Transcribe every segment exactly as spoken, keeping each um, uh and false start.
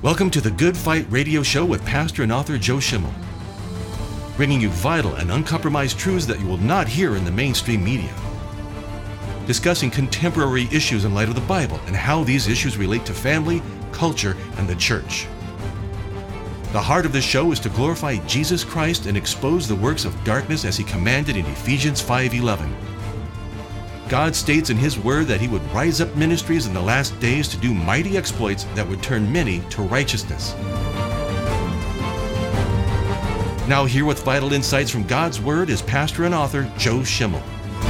Welcome to the Good Fight Radio Show with pastor and author Joe Schimmel, bringing you vital and uncompromised truths that you will not hear in the mainstream media. Discussing contemporary issues in light of the Bible and how these issues relate to family, culture, and the church. The heart of the show is to glorify Jesus Christ and expose the works of darkness as he commanded in Ephesians five eleven. God states in his word that he would rise up ministries in the last days to do mighty exploits that would turn many to righteousness. Now here with vital insights from God's word is pastor and author Joe Schimmel.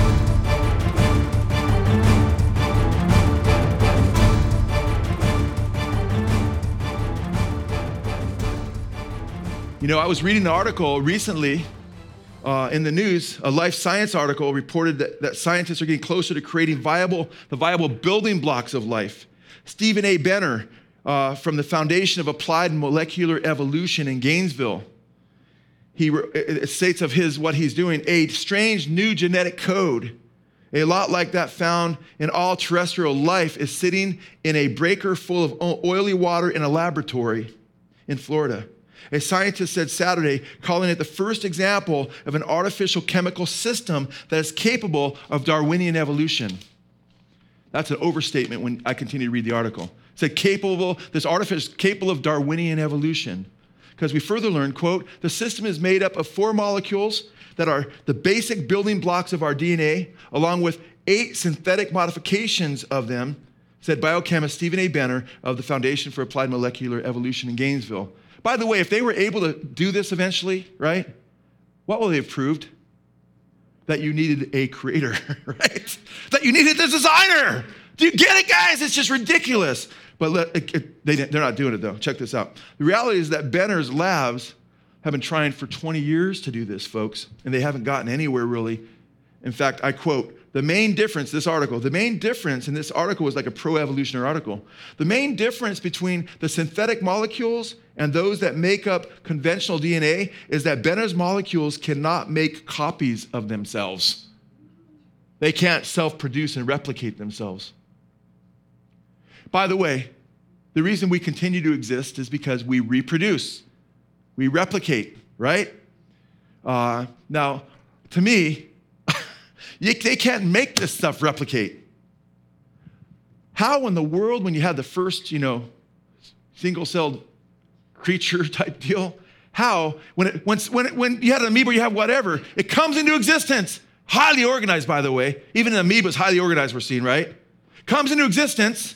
You know, I was reading an article recently uh, in the news, a Life Science article reported that, that scientists are getting closer to creating viable, the viable building blocks of life. Stephen A. Benner uh, from the Foundation of Applied Molecular Evolution in Gainesville, he it states of his what he's doing, a strange new genetic code, a lot like that found in all terrestrial life, is sitting in a breaker full of oily water in a laboratory in Florida. A scientist said Saturday, calling it the first example of an artificial chemical system that is capable of Darwinian evolution. That's an overstatement when I continue to read the article. It said capable, this artificial, capable of Darwinian evolution. Because we further learned, quote, the system is made up of four molecules that are the basic building blocks of our D N A, along with eight synthetic modifications of them, said biochemist Stephen A. Benner of the Foundation for Applied Molecular Evolution in Gainesville. By the way, if they were able to do this eventually, right, what will they have proved? That you needed a creator, right? That you needed a designer. Do you get it, guys? It's just ridiculous. But let, it, it, they, they're not doing it, though. Check this out. The reality is that Benner's labs have been trying for twenty years to do this, folks, and they haven't gotten anywhere, really. In fact, I quote, the main difference, this article, the main difference, and this article was like a pro-evolutionary article, the main difference between the synthetic molecules and those that make up conventional D N A is that Benner's molecules cannot make copies of themselves. They can't self-produce and replicate themselves. By the way, the reason we continue to exist is because we reproduce. We replicate, right? Uh, now, to me, You, they can't make this stuff replicate. How in the world, when you had the first, you know, single-celled creature type deal, how, when it, when, when, it, when you had an amoeba or you have whatever, it comes into existence, highly organized, by the way. Even an amoeba is highly organized, we're seeing, right? Comes into existence.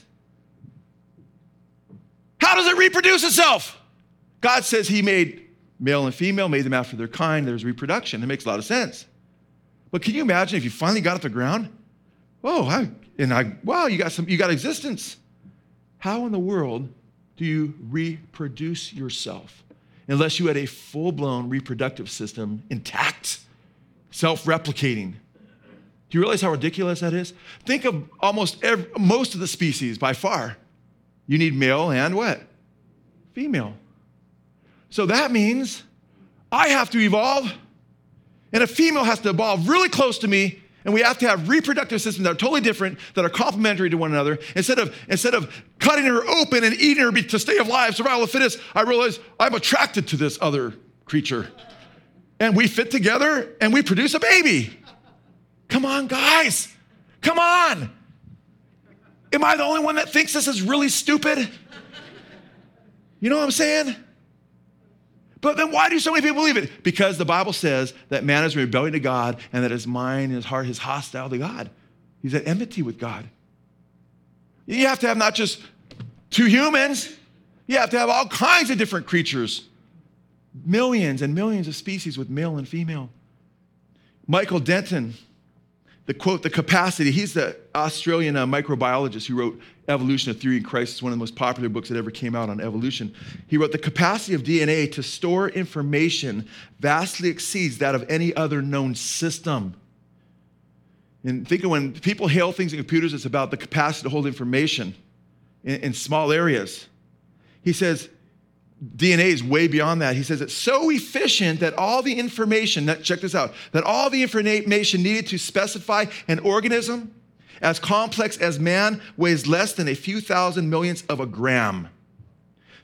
How does it reproduce itself? God says he made male and female, made them after their kind. There's reproduction. It makes a lot of sense. But can you imagine if you finally got off the ground? Whoa, I, and I, wow, you got some, you got existence. How in the world do you reproduce yourself unless you had a full-blown reproductive system intact, self-replicating? Do you realize how ridiculous that is? Think of almost every, most of the species by far. You need male and what? Female. So that means I have to evolve. And a female has to evolve really close to me, and we have to have reproductive systems that are totally different, that are complementary to one another. Instead of, instead of cutting her open and eating her to stay alive, survival of the fittest, I realize I'm attracted to this other creature. And we fit together, and we produce a baby. Come on, guys. Come on. Am I the only one that thinks this is really stupid? You know what I'm saying? But then why do so many people believe it? Because the Bible says that man is rebelling to God and that his mind and his heart is hostile to God. He's at enmity with God. You have to have not just two humans. You have to have all kinds of different creatures. Millions and millions of species with male and female. Michael Denton, the quote, the capacity, he's the Australian uh, microbiologist who wrote Evolution, A Theory in Christ. It's one of the most popular books that ever came out on evolution. He wrote, the capacity of D N A to store information vastly exceeds that of any other known system. And think of when people hail things in computers, it's about the capacity to hold information in, in small areas. He says, D N A is way beyond that. He says it's so efficient that all the information, that, check this out, that all the information needed to specify an organism as complex as man weighs less than a few thousand millionths of a gram.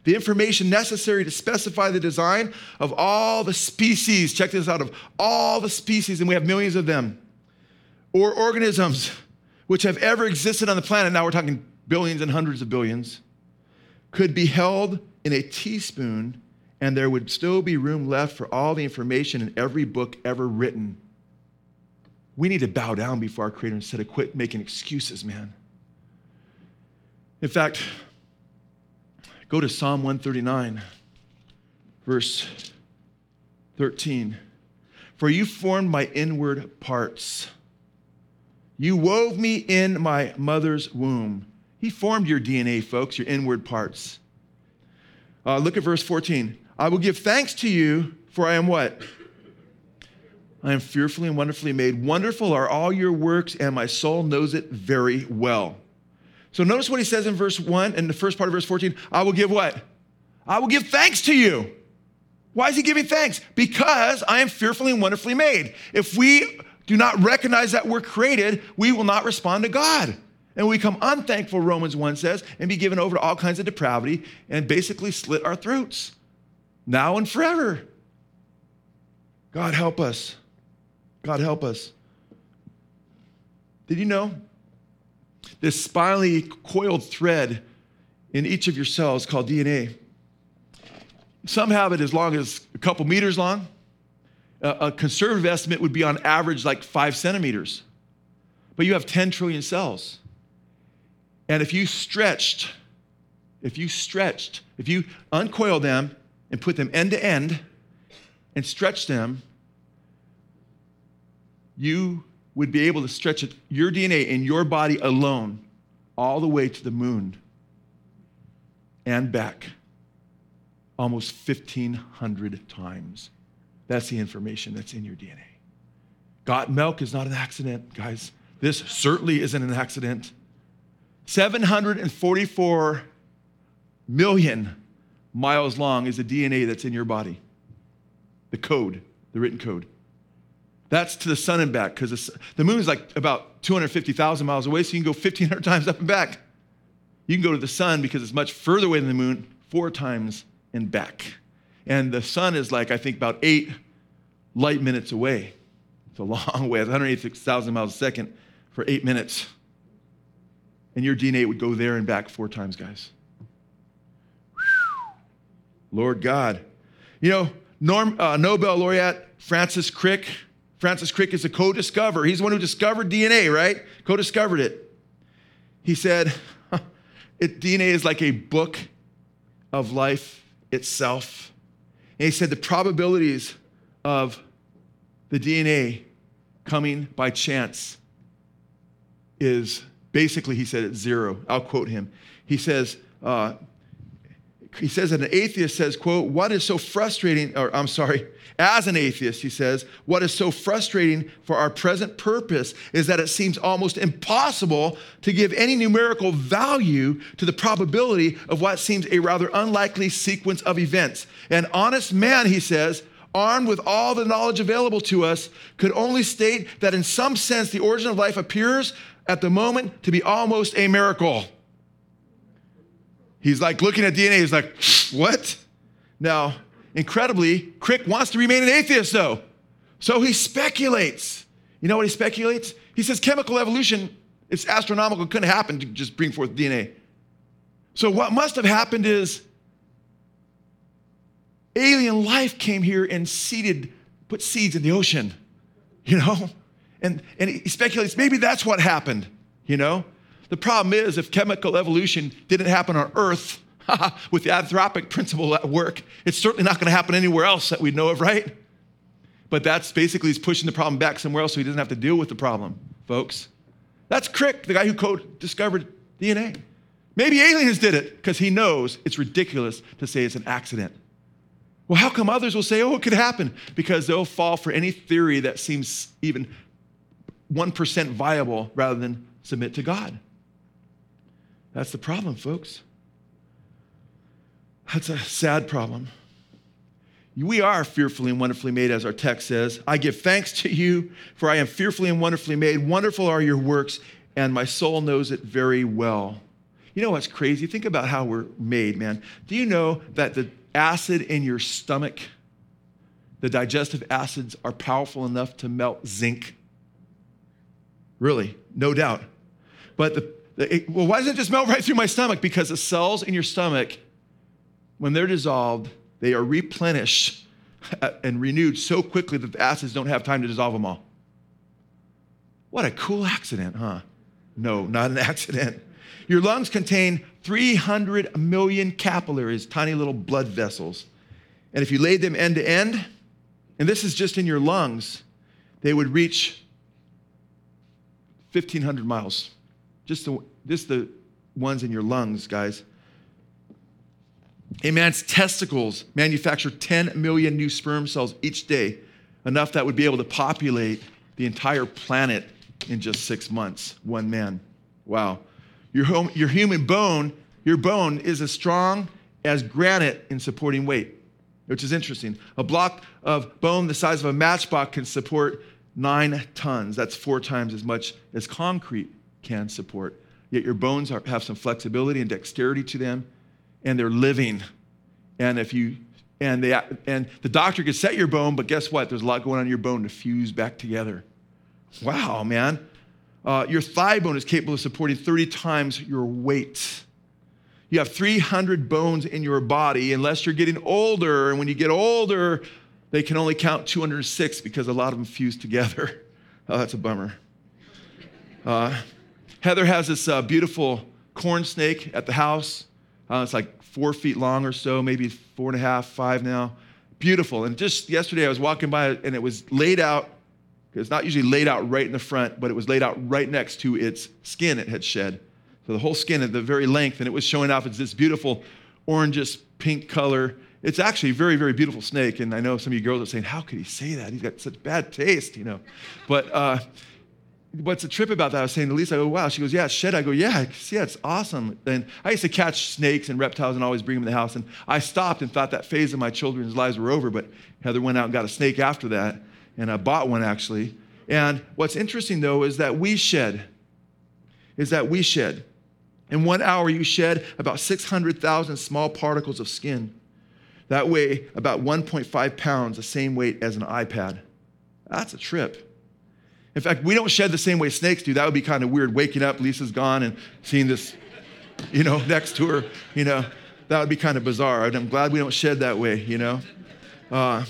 The information necessary to specify the design of all the species, check this out, of all the species, and we have millions of them, or organisms which have ever existed on the planet, now we're talking billions and hundreds of billions, could be held in a teaspoon, and there would still be room left for all the information in every book ever written. We need to bow down before our Creator instead of quit making excuses, man. In fact, go to Psalm one thirty-nine, verse thirteen. For you formed my inward parts. You wove me in my mother's womb. He formed your D N A, folks, your inward parts. Uh, look at verse fourteen. I will give thanks to you, for I am what? I am fearfully and wonderfully made. Wonderful are all your works, and my soul knows it very well. So notice what he says in verse one, in the first part of verse fourteen. I will give what? I will give thanks to you. Why is he giving thanks? Because I am fearfully and wonderfully made. If we do not recognize that we're created, we will not respond to God. And we become unthankful, Romans one says, and be given over to all kinds of depravity and basically slit our throats now and forever. God help us. God help us. Did you know this spirally coiled thread in each of your cells called D N A? Some have it as long as a couple meters long. A conservative estimate would be on average like five centimeters. But you have ten trillion cells. And if you stretched, if you stretched, if you uncoil them and put them end to end and stretch them, you would be able to stretch it, your D N A in your body alone all the way to the moon and back almost fifteen hundred times. That's the information that's in your D N A. Got milk is not an accident, guys. This certainly isn't an accident. seven hundred forty-four million miles long is the D N A that's in your body. The code, the written code. That's to the sun and back, because the moon is like about two hundred fifty thousand miles away, so you can go fifteen hundred times up and back. You can go to the sun because it's much further away than the moon, four times and back. And the sun is like, I think, about eight light minutes away. It's a long way. It's one hundred eighty-six thousand miles a second for eight minutes. And your D N A would go there and back four times, guys. Whew. Lord God. You know, Norm, uh, Nobel laureate Francis Crick. Francis Crick is a co-discoverer. He's the one who discovered D N A, right? Co-discovered it. He said, it, D N A is like a book of life itself. And he said the probabilities of the D N A coming by chance is basically, he said, it's zero. I'll quote him. He says, uh, he says that an atheist says, quote, what is so frustrating, or I'm sorry, as an atheist, he says, what is so frustrating for our present purpose is that it seems almost impossible to give any numerical value to the probability of what seems a rather unlikely sequence of events. An honest man, he says, armed with all the knowledge available to us, could only state that in some sense the origin of life appears at the moment to be almost a miracle. He's like looking at D N A, he's like, what? Now, incredibly, Crick wants to remain an atheist though. So he speculates. You know what he speculates? He says chemical evolution, it's astronomical, it couldn't happen to just bring forth D N A. So what must have happened is alien life came here and seeded, put seeds in the ocean, you know? And, and he speculates maybe that's what happened, you know? The problem is if chemical evolution didn't happen on Earth with the anthropic principle at work, it's certainly not going to happen anywhere else that we know of, right? But that's basically he's pushing the problem back somewhere else so he doesn't have to deal with the problem, folks. That's Crick, the guy who co-discovered D N A. Maybe aliens did it because he knows it's ridiculous to say it's an accident. Well, how come others will say, oh, it could happen? Because they'll fall for any theory that seems even one percent viable rather than submit to God. That's the problem, folks. That's a sad problem. We are fearfully and wonderfully made, as our text says. I give thanks to you, for I am fearfully and wonderfully made. Wonderful are your works, and my soul knows it very well. You know what's crazy? Think about how we're made, man. Do you know that the acid in your stomach, the digestive acids, are powerful enough to melt zinc? Really, no doubt. But the, the it, well, why doesn't it just melt right through my stomach? Because the cells in your stomach, when they're dissolved, they are replenished and renewed so quickly that the acids don't have time to dissolve them all. What a cool accident, huh? No, not an accident. Your lungs contain three hundred million capillaries, tiny little blood vessels. And if you laid them end to end, and this is just in your lungs, they would reach fifteen hundred miles. Just the, just the ones in your lungs, guys. A man's testicles manufacture ten million new sperm cells each day, enough that would be able to populate the entire planet in just six months, one man. Wow. Your, home, your human bone, your bone is as strong as granite in supporting weight, which is interesting. A block of bone the size of a matchbox can support nine tons. That's four times as much as concrete can support. Yet your bones are, have some flexibility and dexterity to them, and they're living. And if you and they and the doctor could set your bone, but guess what? There's a lot going on in your bone to fuse back together. Wow, man. Uh, your thigh bone is capable of supporting thirty times your weight. You have three hundred bones in your body, unless you're getting older. And when you get older, they can only count two hundred six because a lot of them fuse together. Oh, that's a bummer. Uh, Heather has this uh, beautiful corn snake at the house. Uh, it's like four feet long or so, maybe four and a half, five now. Beautiful. And just yesterday I was walking by it, and it was laid out. It's not usually laid out right in the front, but it was laid out right next to its skin it had shed. So the whole skin at the very length, and it was showing off as this beautiful orangish pink color. It's actually a very, very beautiful snake, and I know some of you girls are saying, how could he say that? He's got such bad taste, you know. But uh, what's the trip about that? I was saying to Lisa, I go, wow. She goes, yeah, it's shed. I go, yeah, yeah, it's awesome. And I used to catch snakes and reptiles and always bring them in the house, and I stopped and thought that phase of my children's lives were over, but Heather went out and got a snake after that. And I bought one, actually. And what's interesting, though, is that we shed. Is that we shed. In one hour, you shed about six hundred thousand small particles of skin. That weigh about one point five pounds, the same weight as an iPad. That's a trip. In fact, we don't shed the same way snakes do. That would be kind of weird, waking up, Lisa's gone, and seeing this, you know, next to her. You know, that would be kind of bizarre. I'm glad we don't shed that way, you know. Uh,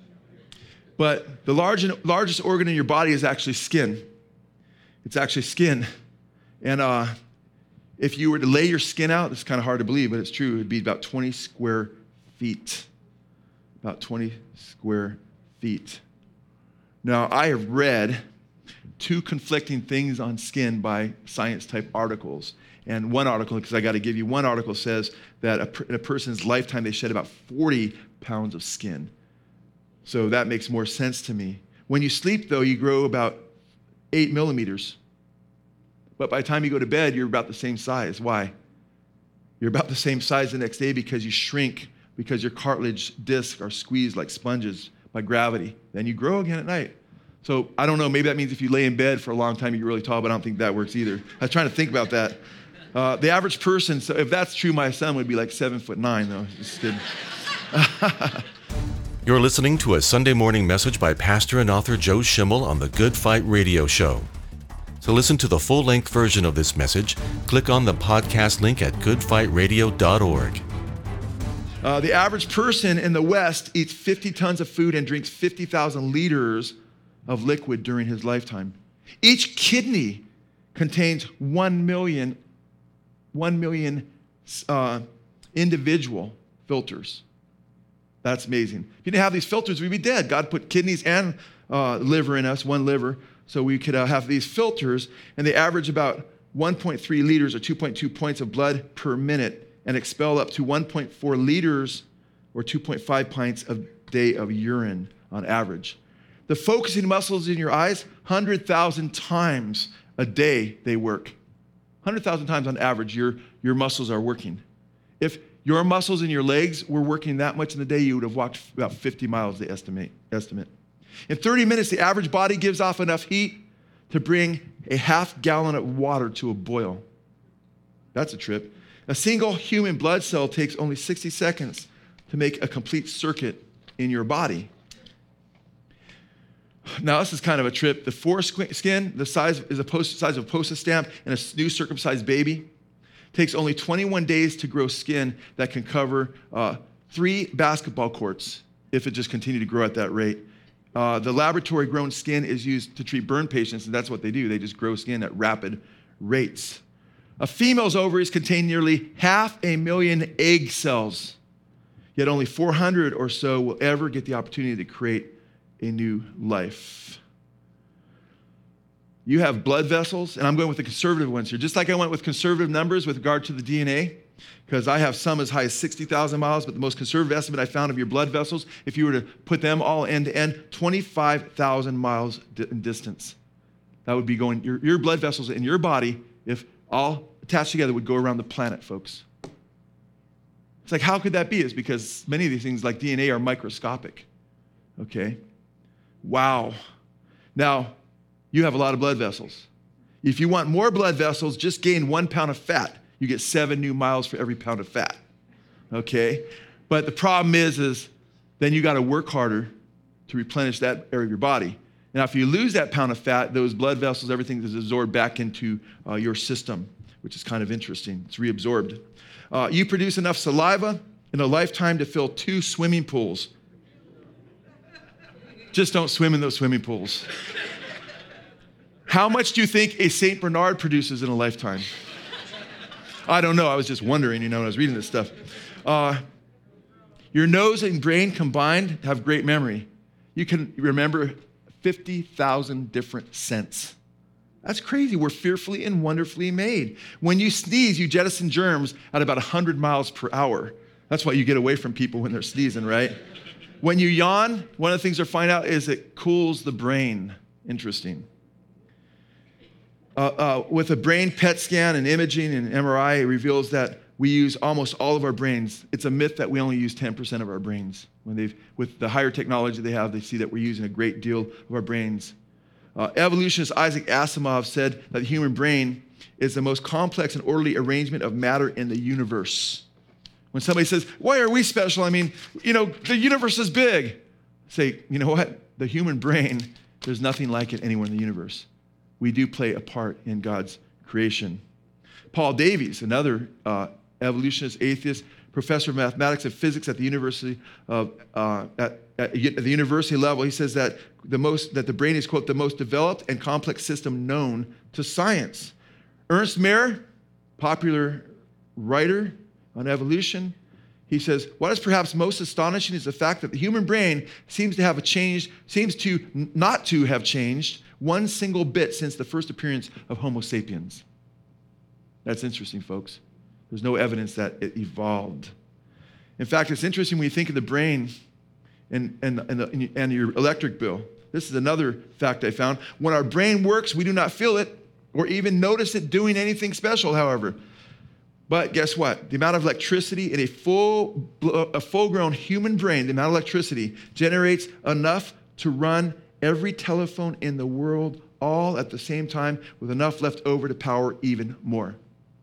But the large, largest organ in your body is actually skin. It's actually skin. And uh, if you were to lay your skin out, it's kind of hard to believe, but it's true. It'd be about twenty square feet. About twenty square feet. Now, I have read two conflicting things on skin by science-type articles. And one article, because I got to give you, one article says that a, in a person's lifetime, they shed about forty pounds of skin. So that makes more sense to me. When you sleep, though, you grow about eight millimeters. But by the time you go to bed, you're about the same size. Why? You're about the same size the next day because you shrink, because your cartilage discs are squeezed like sponges by gravity. Then you grow again at night. So I don't know, maybe that means if you lay in bed for a long time, you get really tall, but I don't think that works either. I was trying to think about that. Uh, the average person, so if that's true, my son would be like seven foot nine, though. Just kidding. You're listening to a Sunday morning message by pastor and author Joe Schimmel on the Good Fight Radio Show. To listen to the full-length version of this message, click on the podcast link at good fight radio dot org. Uh, the average person in the West eats fifty tons of food and drinks fifty thousand liters of liquid during his lifetime. Each kidney contains one million, one million uh, individual filters. That's amazing. If you didn't have these filters, we'd be dead. God put kidneys and uh, liver in us, one liver, so we could uh, have these filters, and they average about one point three liters or two point two points of blood per minute and expel up to one point four liters or two point five pints a day of urine on average. The focusing muscles in your eyes, one hundred thousand times a day they work. one hundred thousand times on average, your, your muscles are working. If your muscles in your legs were working that much in the day, you would have walked about fifty miles, they estimate. estimate. In thirty minutes, the average body gives off enough heat to bring a half gallon of water to a boil. That's a trip. A single human blood cell takes only sixty seconds to make a complete circuit in your body. Now, this is kind of a trip. The foreskin, the size is a post, size of a postage stamp in a new circumcised baby, takes only twenty-one days to grow skin that can cover uh, three basketball courts if it just continued to grow at that rate. Uh, the laboratory-grown skin is used to treat burn patients, and that's what they do. They just grow skin at rapid rates. A female's ovaries contain nearly half a million egg cells, yet only four hundred or so will ever get the opportunity to create a new life. You have blood vessels, and I'm going with the conservative ones here, just like I went with conservative numbers with regard to the D N A, because I have some as high as sixty thousand miles, but the most conservative estimate I found of your blood vessels, if you were to put them all end to end, twenty-five thousand miles in distance. That would be going, your, your blood vessels in your body, if all attached together, would go around the planet, folks. It's like, how could that be? It's because many of these things like D N A are microscopic. Okay? Wow. Now, you have a lot of blood vessels. If you want more blood vessels, just gain one pound of fat. You get seven new miles for every pound of fat. Okay? But the problem is, is then you got to work harder to replenish that area of your body. Now, if you lose that pound of fat, those blood vessels, everything is absorbed back into uh, your system, which is kind of interesting. It's reabsorbed. Uh, you produce enough saliva in a lifetime to fill two swimming pools. Just don't swim in those swimming pools. How much do you think a Saint Bernard produces in a lifetime? I don't know. I was just wondering, you know, when I was reading this stuff. Uh, your nose and brain combined have great memory. You can remember fifty thousand different scents. That's crazy. We're fearfully and wonderfully made. When you sneeze, you jettison germs at about one hundred miles per hour. That's why you get away from people when they're sneezing, right? When you yawn, one of the things they'll find out is it cools the brain. Interesting. Uh, uh, with a brain P E T scan and imaging and M R I, it reveals that we use almost all of our brains. It's a myth that we only use ten percent of our brains. When they've, with the higher technology they have, they see that we're using a great deal of our brains. Uh, evolutionist Isaac Asimov said that the human brain is the most complex and orderly arrangement of matter in the universe. When somebody says, why are we special? I mean, you know, the universe is big. Say, you know what? The human brain, there's nothing like it anywhere in the universe. We do play a part in God's creation. Paul Davies, another uh, evolutionist, atheist, professor of mathematics and physics at the university of uh, at, at, at the university level, he says that the most that the brain is, quote, the most developed and complex system known to science. Ernst Mayr, popular writer on evolution, he says, what is perhaps most astonishing is the fact that the human brain seems to have a changed, seems to not to have changed one single bit since the first appearance of Homo sapiens. That's interesting, folks. There's no evidence that it evolved. In fact, it's interesting when you think of the brain and, and, and, the, and your electric bill. This is another fact I found. When our brain works, we do not feel it or even notice it doing anything special, however. But guess what? The amount of electricity in a full, a full-grown human brain, the amount of electricity generates enough to run every telephone in the world all at the same time with enough left over to power even more.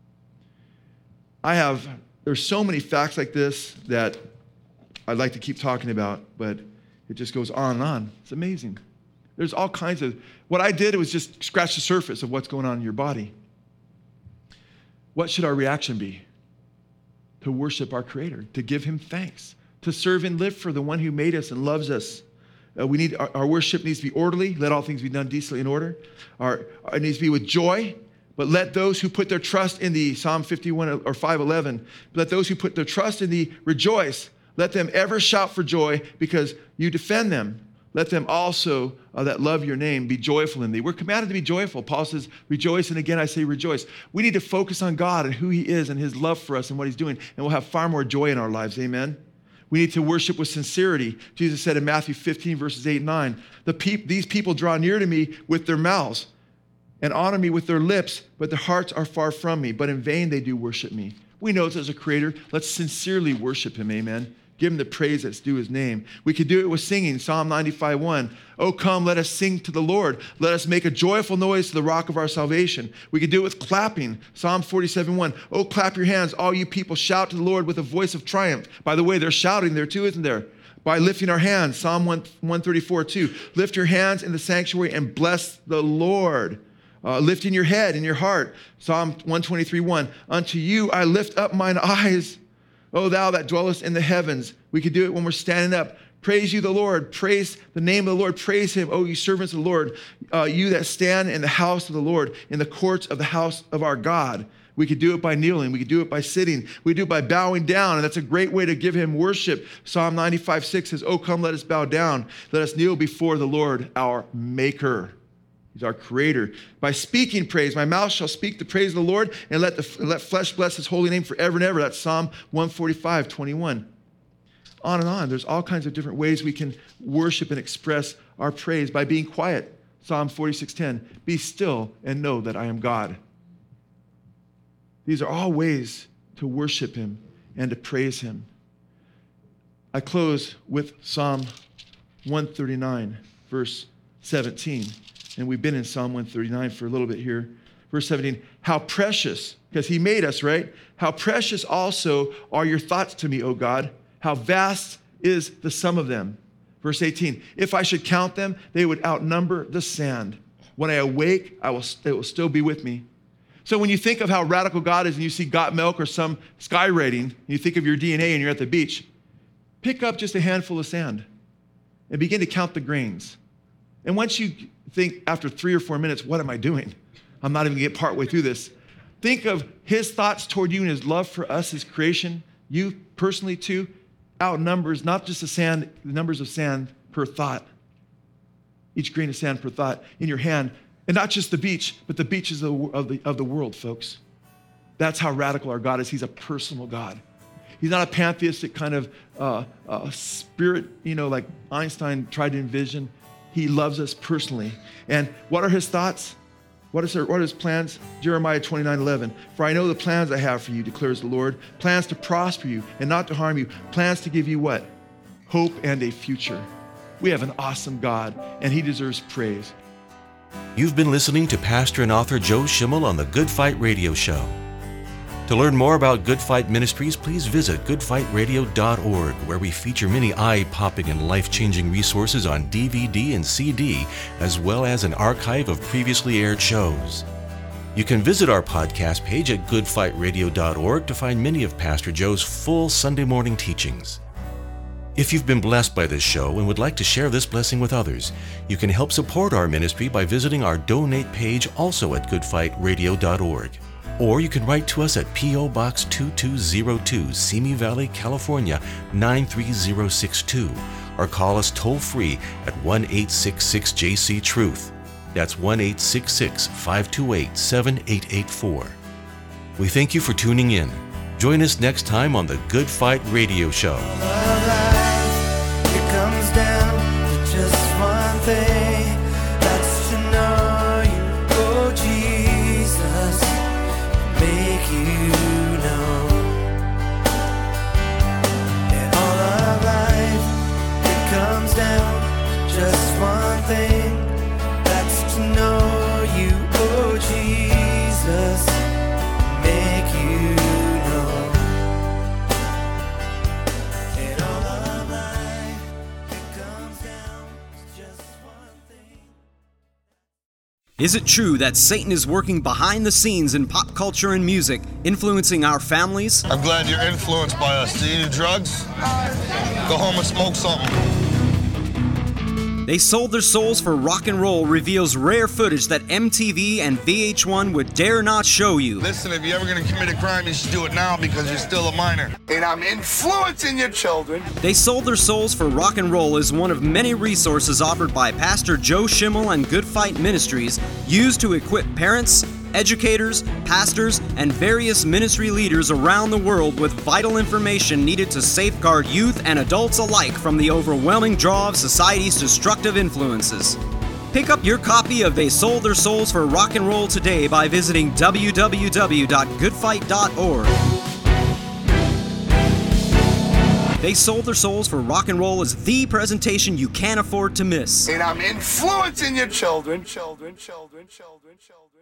I have, there's so many facts like this that I'd like to keep talking about, but it just goes on and on. It's amazing. There's all kinds of, what I did was just scratch the surface of what's going on in your body. What should our reaction be? To worship our Creator, to give Him thanks, to serve and live for the one who made us and loves us. Uh, we need our, our worship needs to be orderly. Let all things be done decently in order. Our, it needs to be with joy. But let those who put their trust in thee, Psalm fifty-one or five eleven, let those who put their trust in thee rejoice. Let them ever shout for joy because you defend them. Let them also uh, that love your name be joyful in thee. We're commanded to be joyful. Paul says, rejoice, and again I say rejoice. We need to focus on God and who He is and His love for us and what He's doing, and we'll have far more joy in our lives, amen? We need to worship with sincerity. Jesus said in Matthew fifteen, verses eight and nine, the peop- these people draw near to me with their mouths and honor me with their lips, but their hearts are far from me. But in vain they do worship me. We know there's a Creator. Let's sincerely worship Him, amen? Give him the praise that's due his name. We could do it with singing, Psalm ninety-five one. Oh, come, let us sing to the Lord. Let us make a joyful noise to the rock of our salvation. We could do it with clapping, Psalm forty-seven one. Oh, clap your hands, all you people. Shout to the Lord with a voice of triumph. By the way, they're shouting there too, isn't there? By lifting our hands, Psalm one thirty-four two. Lift your hands in the sanctuary and bless the Lord. Uh, lifting your head and your heart, Psalm one twenty-three one. Unto you I lift up mine eyes, O thou that dwellest in the heavens. We could do it when we're standing up. Praise you, the Lord. Praise the name of the Lord. Praise him, O you servants of the Lord. Uh, you that stand in the house of the Lord, in the courts of the house of our God. We could do it by kneeling. We could do it by sitting. We do it by bowing down, and that's a great way to give him worship. Psalm ninety-five six says, oh, come, let us bow down. Let us kneel before the Lord, our Maker. He's our creator. By speaking praise, my mouth shall speak the praise of the Lord, and let, the, let flesh bless his holy name forever and ever. That's Psalm one forty-five twenty-one. On and on. There's all kinds of different ways we can worship and express our praise by being quiet. Psalm forty-six ten. Be still and know that I am God. These are all ways to worship him and to praise him. I close with Psalm one thirty-nine, verse seventeen. And we've been in Psalm one thirty-nine for a little bit here. Verse seventeen, how precious, because he made us, right? How precious also are your thoughts to me, O God. How vast is the sum of them. Verse eighteen, if I should count them, they would outnumber the sand. When I awake, I will, it will still be with me. So when you think of how radical God is and you see got milk or some sky rating, and you think of your D N A and you're at the beach, pick up just a handful of sand and begin to count the grains. And once you think after three or four minutes, what am I doing? I'm not even gonna get partway through this. Think of his thoughts toward you and his love for us, his creation, you personally too, outnumbers not just the sand, the numbers of sand per thought. Each grain of sand per thought in your hand. And not just the beach, but the beaches of the, of the, of the world, folks. That's how radical our God is. He's a personal God. He's not a pantheistic kind of uh, uh, spirit, you know, like Einstein tried to envision. He loves us personally. And what are his thoughts? What, is her, what are his plans? Jeremiah twenty-nine eleven. For I know the plans I have for you, declares the Lord. Plans to prosper you and not to harm you. Plans to give you what? Hope and a future. We have an awesome God, and he deserves praise. You've been listening to pastor and author Joe Schimmel on the Good Fight Radio Show. To learn more about Good Fight Ministries, please visit good fight radio dot org, where we feature many eye-popping and life-changing resources on D V D and C D, as well as an archive of previously aired shows. You can visit our podcast page at good fight radio dot org to find many of Pastor Joe's full Sunday morning teachings. If you've been blessed by this show and would like to share this blessing with others, you can help support our ministry by visiting our donate page also at good fight radio dot org. Or you can write to us at P O Box two two zero two, Simi Valley, California nine three zero six two, or call us toll-free at one eight six six J C Truth. That's one eight six six, five two eight, seven eight eight four. We thank you for tuning in. Join us next time on the Good Fight Radio Show. It comes down to just one thing, that's to know you, oh Jesus, make you known. In all of life, it comes down to just one thing, that's to know you, oh Jesus, make you known. In all of life, it comes down to just one thing. Is it true that Satan is working behind the scenes in pop culture and music, influencing our families? I'm glad you're influenced by us. Do you do drugs? Go home and smoke something. They Sold Their Souls for Rock and Roll reveals rare footage that M T V and V H one would dare not show you. Listen, if you're ever going to commit a crime, you should do it now because you're still a minor. And I'm influencing your children. They Sold Their Souls for Rock and Roll is one of many resources offered by Pastor Joe Schimmel and Good Fight Ministries, used to equip parents, educators, pastors, and various ministry leaders around the world with vital information needed to safeguard youth and adults alike from the overwhelming draw of society's destructive influences. Pick up your copy of They Sold Their Souls for Rock and Roll today by visiting w w w dot good fight dot org. They sold their souls for rock and roll as the presentation you can't afford to miss. And I'm influencing your children, children, children, children, children.